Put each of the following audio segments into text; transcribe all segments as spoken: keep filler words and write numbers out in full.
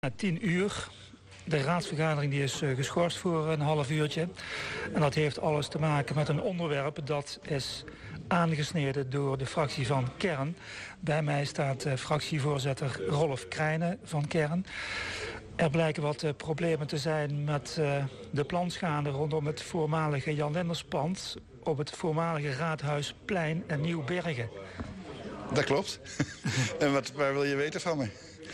Na tien uur. De raadsvergadering die is uh, geschorst voor een half uurtje. En dat heeft alles te maken met een onderwerp dat is aangesneden door de fractie van Kern. Bij mij staat uh, fractievoorzitter Rolf Krijnen van Kern. Er blijken wat uh, problemen te zijn met uh, de planschade rondom het voormalige Jan Linderspand op het voormalige Raadhuisplein in Nieuwbergen. Dat klopt. En wat, waar wil je weten van me?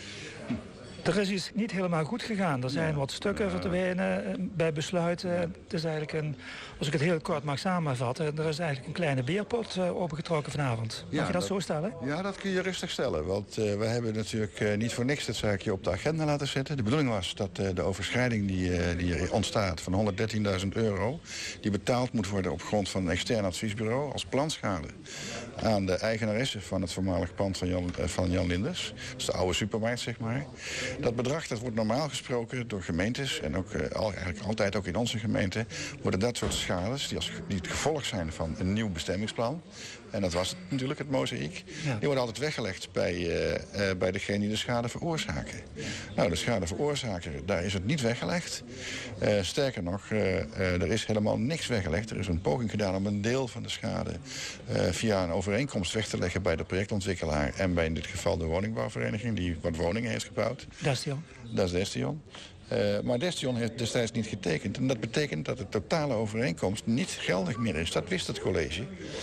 Er is iets niet helemaal goed gegaan. Er zijn wat stukken verdwenen bij besluiten. Het is eigenlijk een, als ik het heel kort mag samenvatten, er is eigenlijk een kleine beerpot uh, opengetrokken vanavond. Mag ja, je dat, dat zo stellen? Ja, dat kun je rustig stellen. Want uh, we hebben natuurlijk uh, niet voor niks dit zaakje op de agenda laten zetten. De bedoeling was dat uh, de overschrijding die, uh, die er ontstaat van honderddertienduizend euro... die betaald moet worden op grond van een extern adviesbureau als planschade aan de eigenaresse van het voormalig pand van Jan, uh, van Jan Linders. Dat is de oude supermarkt, zeg maar. Dat bedrag dat wordt normaal gesproken door gemeentes, en ook uh, al, eigenlijk altijd ook in onze gemeente, worden dat soort schades, die, als, die het gevolg zijn van een nieuw bestemmingsplan, en dat was het, natuurlijk het mozaïek, ja. Die worden altijd weggelegd bij, uh, uh, bij degene die de schade veroorzaken. Nou, de schadeveroorzaker, daar is het niet weggelegd. Uh, sterker nog, uh, uh, er is helemaal niks weggelegd. Er is een poging gedaan om een deel van de schade uh, via een overeenkomst weg te leggen bij de projectontwikkelaar en bij in dit geval de woningbouwvereniging die wat woningen heeft gebouwd. Destion. Dat is Destion. Uh, maar Destion heeft destijds niet getekend. En dat betekent dat de totale overeenkomst niet geldig meer is. Dat wist het college.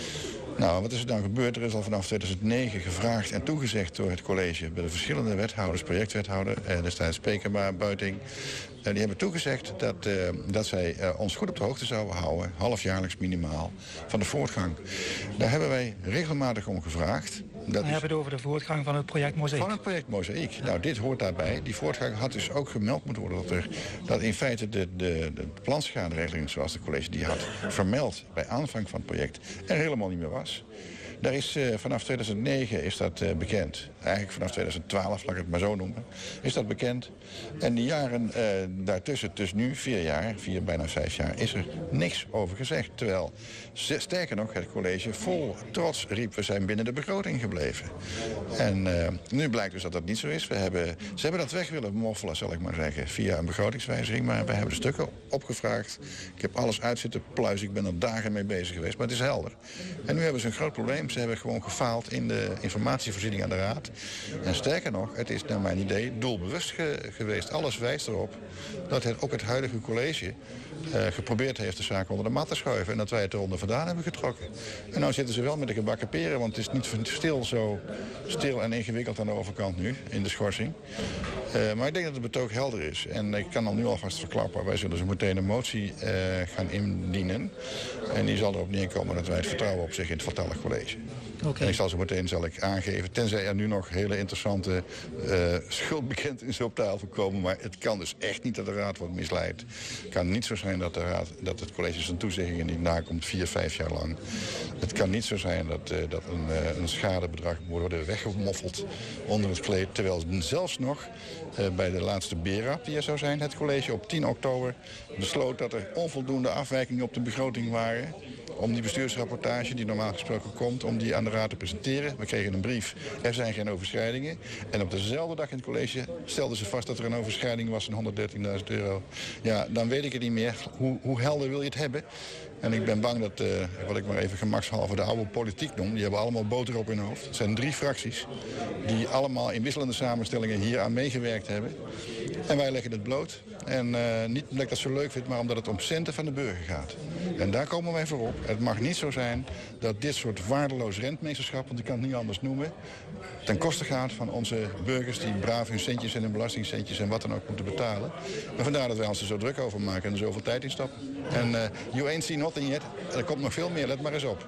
Nou, wat is er dan gebeurd? Er is al vanaf tweeduizend negen gevraagd en toegezegd door het college bij de verschillende wethouders, projectwethouder, eh, destijds Pekema, Buiting. Uh, die hebben toegezegd dat, uh, dat zij uh, ons goed op de hoogte zouden houden, halfjaarlijks minimaal, van de voortgang. Daar hebben wij regelmatig om gevraagd. Dat We is... hebben het over de voortgang van het project Mozaïek. Van het project Mozaïek. Ja. Nou, dit hoort daarbij. Die voortgang had dus ook gemeld moeten worden dat, er, dat in feite de, de, de planschaderegeling zoals de college die had vermeld bij aanvang van het project er helemaal niet meer was. Daar is uh, vanaf tweeduizend negen is dat uh, bekend. Eigenlijk vanaf tweeduizend twaalf, laat ik het maar zo noemen, is dat bekend. En die jaren uh, daartussen, dus nu vier jaar, vier, bijna vijf jaar, is er niks over gezegd. Terwijl, sterker nog, het college vol trots riep, we zijn binnen de begroting gebleven. En uh, nu blijkt dus dat dat niet zo is. We hebben, ze hebben dat weg willen moffelen, zal ik maar zeggen, via een begrotingswijziging. Maar we hebben de stukken opgevraagd. Ik heb alles uit zitten pluizen, ik ben er dagen mee bezig geweest, maar het is helder. En nu hebben ze een groot probleem. Ze hebben gewoon gefaald in de informatievoorziening aan de raad. En sterker nog, het is naar mijn idee doelbewust ge geweest. Alles wijst erop dat het, ook het huidige college uh, geprobeerd heeft de zaak onder de mat te schuiven. En dat wij het eronder vandaan hebben getrokken. En nou zitten ze wel met de gebakken peren, want het is niet stil zo stil en ingewikkeld aan de overkant nu, in de schorsing. Uh, maar ik denk dat het betoog helder is. En ik kan al nu alvast verklappen, wij zullen zo meteen een motie uh, gaan indienen. En die zal erop neerkomen dat wij het vertrouwen op zich in het voltallig college. Okay. En ik zal zo meteen zal ik aangeven, tenzij er nu nog hele interessante uh, schuldbekentenissen op tafel komen. Maar het kan dus echt niet dat de raad wordt misleid. Het kan niet zo zijn dat, de raad, dat het college zijn toezeggingen niet nakomt vier, vijf jaar lang. Het kan niet zo zijn dat, uh, dat een, uh, een schadebedrag moet worden weggemoffeld onder het kleed. Terwijl zelfs nog uh, bij de laatste B E R A P die er zou zijn, het college op tien oktober besloot dat er onvoldoende afwijkingen op de begroting waren om die bestuursrapportage die normaal gesproken komt, om die aan de raad te presenteren. We kregen een brief, er zijn geen overschrijdingen. En op dezelfde dag in het college stelden ze vast dat er een overschrijding was van honderddertienduizend euro. Ja, dan weet ik het niet meer. Hoe, hoe helder wil je het hebben? En ik ben bang dat, uh, wat ik maar even gemakshalve de oude politiek noem, die hebben allemaal boter op hun hoofd. Het zijn drie fracties die allemaal in wisselende samenstellingen hier aan meegewerkt hebben. En wij leggen het bloot. En uh, niet omdat ik dat zo leuk vind, maar omdat het om centen van de burger gaat. En daar komen wij voor op. Het mag niet zo zijn dat dit soort waardeloos rentmeesterschap, want ik kan het niet anders noemen, ten koste gaat van onze burgers die braaf hun centjes en hun belastingcentjes en wat dan ook moeten betalen. En vandaar dat wij ons er zo druk over maken en er zoveel tijd in stoppen. En uh, you ain't seen nothing yet. Er komt nog veel meer, let maar eens op.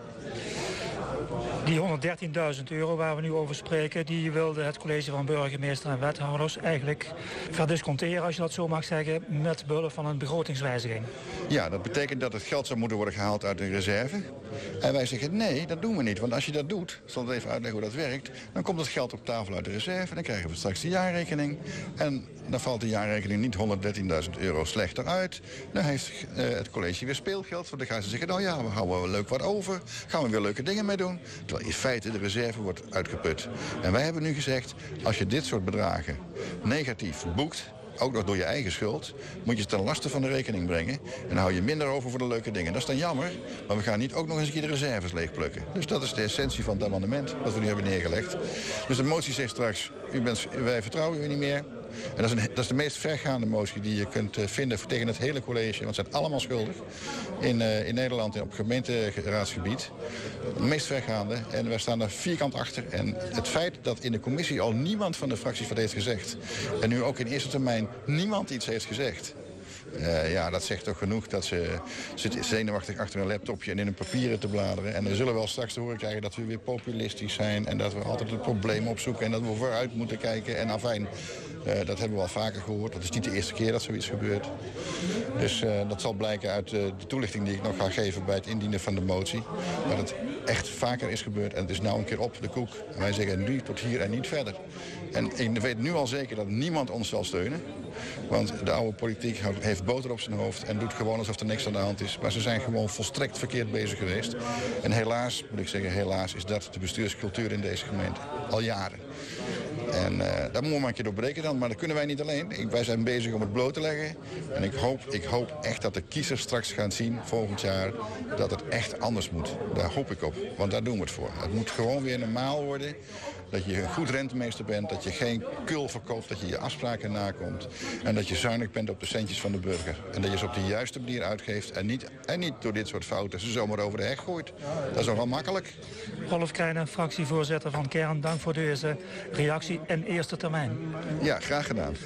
Die honderddertienduizend euro waar we nu over spreken, die wilde het college van burgemeester en wethouders eigenlijk verdisconteren, als je dat zo mag zeggen, met behulp van een begrotingswijziging. Ja, dat betekent dat het geld zou moeten worden gehaald uit een reserve. En wij zeggen nee, dat doen we niet. Want als je dat doet, ik zal het even uitleggen hoe dat werkt, dan komt het geld op tafel uit de reserve. Dan krijgen we straks de jaarrekening. En dan valt de jaarrekening niet honderddertienduizend euro slechter uit. Dan heeft uh, het college weer speelgeld. Want dan gaan ze zeggen, nou ja, we houden wel leuk wat over. Gaan we weer leuke dingen mee doen. Terwijl in feite de reserve wordt uitgeput. En wij hebben nu gezegd, als je dit soort bedragen negatief boekt, ook nog door je eigen schuld, moet je het ten laste van de rekening brengen. En dan hou je minder over voor de leuke dingen. Dat is dan jammer, maar we gaan niet ook nog eens een keer de reserves leegplukken. Dus dat is de essentie van het amendement dat we nu hebben neergelegd. Dus de motie zegt straks, u bent, wij vertrouwen u niet meer. En dat is, een, dat is de meest vergaande motie die je kunt vinden tegen het hele college. Want ze zijn allemaal schuldig in, uh, in Nederland en op gemeenteraadsgebied. De meest vergaande. En wij staan daar vierkant achter. En het feit dat in de commissie al niemand van de fracties wat heeft gezegd, en nu ook in eerste termijn niemand iets heeft gezegd, Uh, ja, dat zegt toch genoeg dat ze zit zenuwachtig achter een laptopje en in een papieren te bladeren. En we zullen wel straks te horen krijgen dat we weer populistisch zijn en dat we altijd het probleem opzoeken en dat we vooruit moeten kijken. En afijn, uh, dat hebben we al vaker gehoord. Dat is niet de eerste keer dat zoiets gebeurt. Dus uh, dat zal blijken uit uh, de toelichting die ik nog ga geven bij het indienen van de motie. Dat het echt vaker is gebeurd en het is nou een keer op de koek. En wij zeggen nu tot hier en niet verder. En ik weet nu al zeker dat niemand ons zal steunen. Want de oude politiek heeft boter op zijn hoofd en doet gewoon alsof er niks aan de hand is. Maar ze zijn gewoon volstrekt verkeerd bezig geweest. En helaas, moet ik zeggen, helaas is dat de bestuurscultuur in deze gemeente. Al jaren. En uh, daar moeten we maar een keer doorbreken dan. Maar dat kunnen wij niet alleen. Ik, wij zijn bezig om het bloot te leggen. En ik hoop, ik hoop echt dat de kiezers straks gaan zien volgend jaar dat het echt anders moet. Daar hoop ik op. Want daar doen we het voor. Het moet gewoon weer normaal worden. Dat je een goed rentemeester bent, dat je geen kul verkoopt, dat je je afspraken nakomt. En dat je zuinig bent op de centjes van de burger. En dat je ze op de juiste manier uitgeeft en niet, en niet door dit soort fouten ze zomaar over de heg gooit. Dat is nogal makkelijk. Rolf Krijnen, fractievoorzitter van Kern, dank voor deze reactie en eerste termijn. Ja, graag gedaan.